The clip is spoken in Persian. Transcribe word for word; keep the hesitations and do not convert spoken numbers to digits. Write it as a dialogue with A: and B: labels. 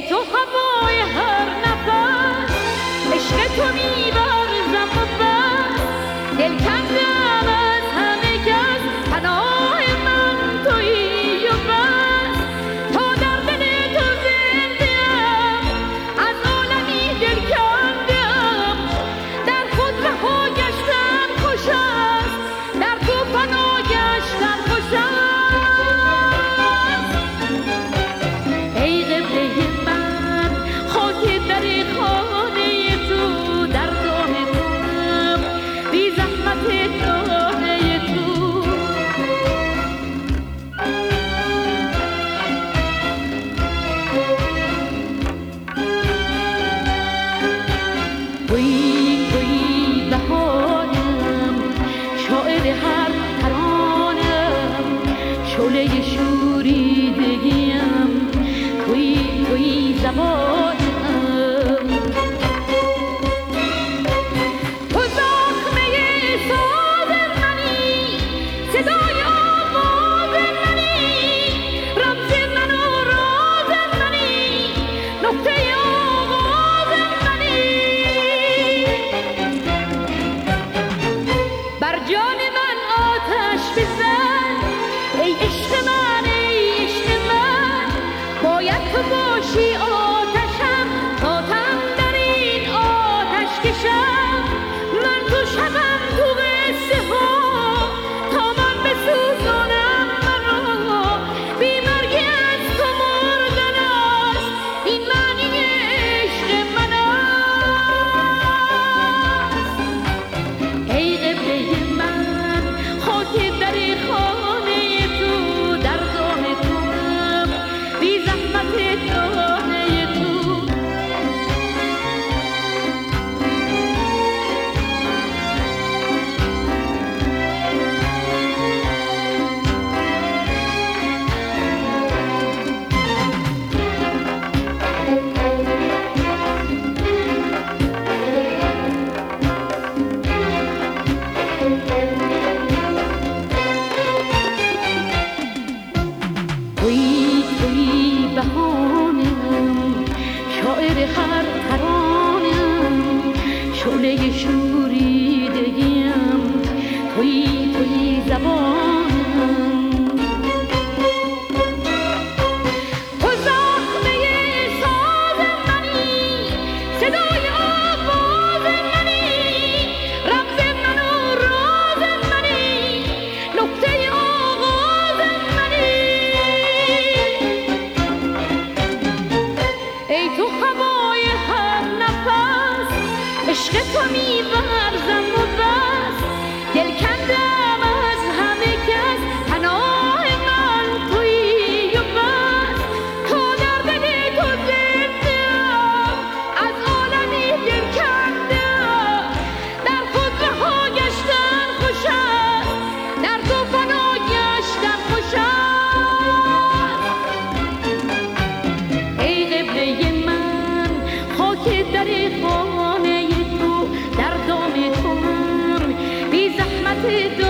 A: تو هوای هر نفس، عشق تو می‌ورزم و بس، دل کندم از همه کس، پناه من تویی و بس. تا در دل تو زنده‌ام، از عالمی دل کنده‌ام، در خود رها گشتن خوش است، در تو فنا گشتن خوش است. ای قبله من خاک در خانه تو، در دام توام بی زحمت دانه تو. تویی تویی بهارم، شاعر هر ترانم، شعله شوریدگیم، تویی تویی زبانم. تو زخمه ساز منی، صدای آواز منی، رمز من و راز منی، نقطه آغاز منی. بر جان من آتش بزن ای عشق من، ای عشق من، باید تو باشی آتشم، تا تن در این آتش کشم. من تو شبم تو قصه ها، تا من بسوزانم مرا، بی مرگی از تو مردن است، این معنی عشق من است. ای قبله من خاک در خانه تو، در دام توام بی زحمت دانه تو. تویی تویی بهانم، شاعر هر ترانم، شعله شوریدگیم، تویی تویی زبانم. تو زخمه ساز منی، صدای آواز منی، رمز من و راز منی، نقطه آغاز منی. ای تو هوای هر نفس، عشق تو می‌ورزم و بس، دل کندم از همه کس، پناه من تویی و بس. تا در دل تو زنده‌ام، از عالمی دل کنده‌ام، در خود رها گشتن خوش است، در تو فنا گشتن خوش است. ای قبله من خاک در خانه تو، در دام توام بی زحمت